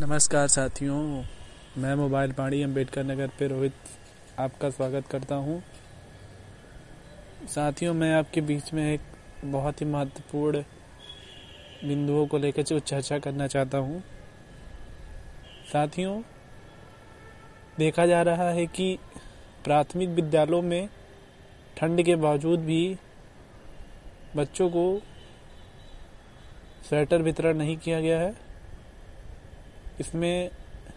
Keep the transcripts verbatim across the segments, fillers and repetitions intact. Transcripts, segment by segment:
नमस्कार साथियों, मैं मोबाइल पाड़ी अम्बेडकर नगर पे रोहित आपका स्वागत करता हूं। साथियों, मैं आपके बीच में एक बहुत ही महत्वपूर्ण बिंदुओं को लेकर जो चर्चा करना चाहता हूं। साथियों, देखा जा रहा है कि प्राथमिक विद्यालयों में ठंड के बावजूद भी बच्चों को स्वेटर वितरण नहीं किया गया है। इसमें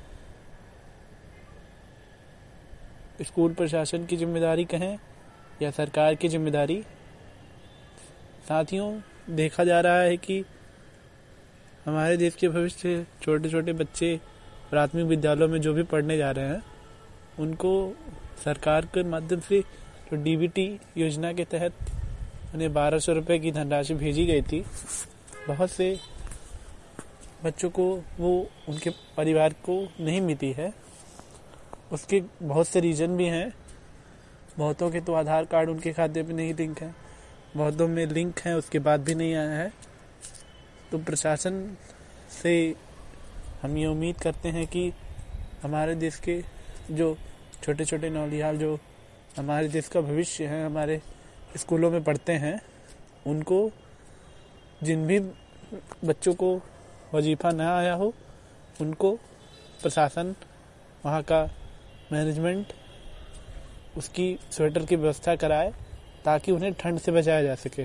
स्कूल प्रशासन की जिम्मेदारी कहें या सरकार की जिम्मेदारी। साथियों, देखा जा रहा है कि हमारे देश के भविष्य छोटे छोटे बच्चे प्राथमिक विद्यालयों में जो भी पढ़ने जा रहे हैं, उनको सरकार के माध्यम से जो डी बी टी योजना के तहत उन्हें बारह सौ रुपये की धनराशि भेजी गई थी। बहुत से बच्चों को वो उनके परिवार को नहीं मिली है। उसके बहुत से रीज़न भी हैं। बहुतों के तो आधार कार्ड उनके खाते पे नहीं लिंक है, बहुतों में लिंक है, उसके बाद भी नहीं आया है। तो प्रशासन से हम ये उम्मीद करते हैं कि हमारे देश के जो छोटे छोटे नौनिहाल जो हमारे देश का भविष्य है, हमारे स्कूलों में पढ़ते हैं, उनको जिन भी बच्चों को वजीफ़ा ना आया हो, उनको प्रशासन, वहाँ का मैनेजमेंट उसकी स्वेटर की व्यवस्था कराए ताकि उन्हें ठंड से बचाया जा सके।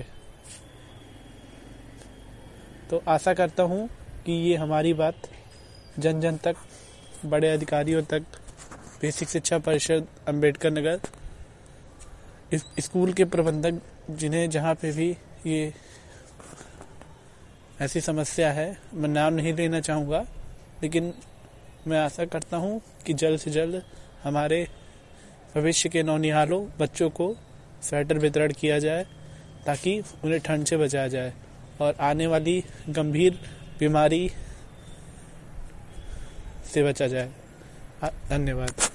तो आशा करता हूँ कि ये हमारी बात जन जन तक, बड़े अधिकारियों तक, बेसिक शिक्षा परिषद अम्बेडकर नगर, इस स्कूल के प्रबंधक जिन्हें जहाँ पे भी ये ऐसी समस्या है, मैं नाम नहीं लेना चाहूँगा, लेकिन मैं आशा करता हूँ कि जल्द से जल्द हमारे भविष्य के नौनिहालों बच्चों को स्वेटर वितरण किया जाए ताकि उन्हें ठंड से बचाया जाए और आने वाली गंभीर बीमारी से बचा जाए। धन्यवाद।